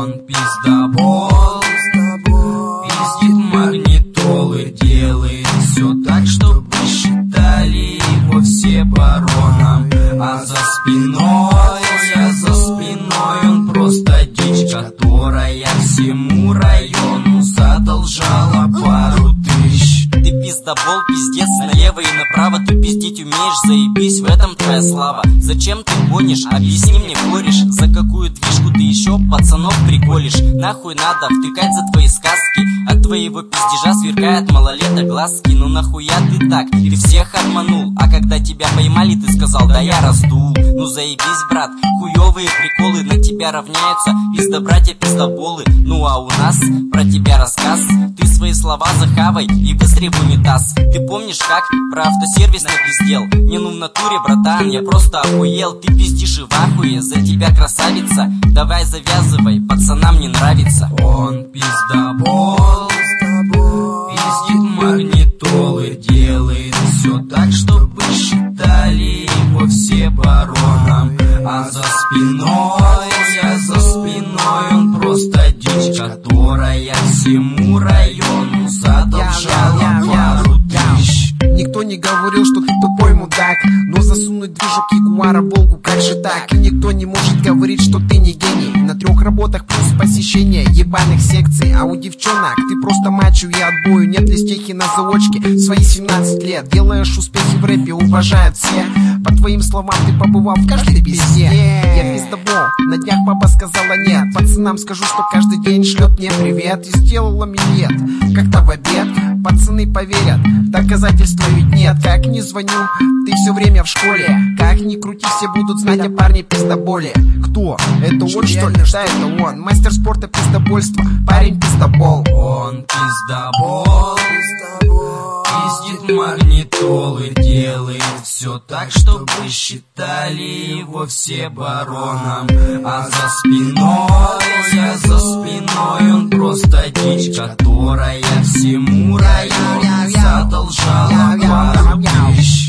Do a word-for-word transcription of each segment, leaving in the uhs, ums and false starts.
Он пиздобол, пиздит магнитолы, делает все так, чтобы считали его все бароном. А за спиной, я за спиной, он просто дичь, которая всему району задолжала пару тысяч. Ты пиздобол, пиздец, налево и направо ты пиздить умеешь, заебись, в этом твоя слава. Зачем ты гонишь, объясни мне, кореш, за какую движку ты еще пацанов приколишь? Нахуй надо втыкать за твои сказки, от твоего пиздежа сверкает малолеток глазки. Ну нахуя ты так, ты всех обманул, а когда тебя поймали, ты сказал, да я раздул. Ну заебись, брат, хуёвые приколы на тебя равняются, пиздобратья пиздоболы. Ну а у нас про тебя рассказ, ты свои слова захавай и быстрее в унитаз. Ты помнишь, как про автосервис напиздел? Не, ну в натуре, братан, я просто охуел. Ты пиздишь и в ахуе, за тебя красавица, давай завязывай, пацанам не нравится. Он пиздобол, пиздит магнитолы, делает все так, чтобы считали его все бароном. А за спиной, я за спиной, он просто дичь, которая всему району задолжала пару тысяч. Никто не говорил, что ты тупой мудак, но засунуть движок Ягуара в Волгу, как же так? И никто не может говорить, что ты не гений. На трех работах плюс посещение ебаных секций, а у девчонок ты просто мачо и отбою. Нет ли стехи на заочке? В свои семнадцать лет делаешь успехи в рэпе, уважают все. По твоим словам, ты побывал в каждой пизде. Я пиздобол, на днях баба сказала нет. Пацанам скажу, что каждый день шлет мне привет. И сделала минет, как-то в обед. Пацаны поверят, доказательства ведь нет. Как ни звоню, ты все время в школе. Как ни крути, все будут знать о парне пиздоболе. Кто? Это он, что ли? Да, это он. Мастер спорта пиздобольства, парень пиздобол. Он пиздобол, пиздит магнитолы, делает все так, чтобы считали его все бароном. А за спиной, я за спиной, он просто дичь, которая всему району задолжала пару тысяч.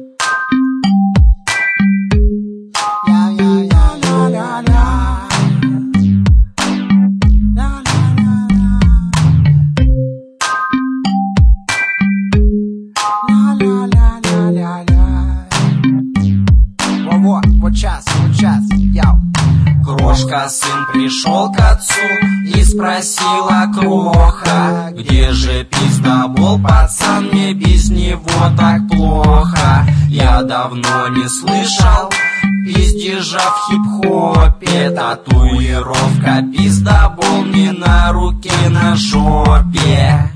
Вот сейчас, вот сейчас, яу. Крошка, сын пришел к отцу и спросила кроха: где же пиздобол, пацан, мне без него так плохо. Я давно не слышал пиздежа в хип-хопе, татуировка пиздобол не на руке, на жопе.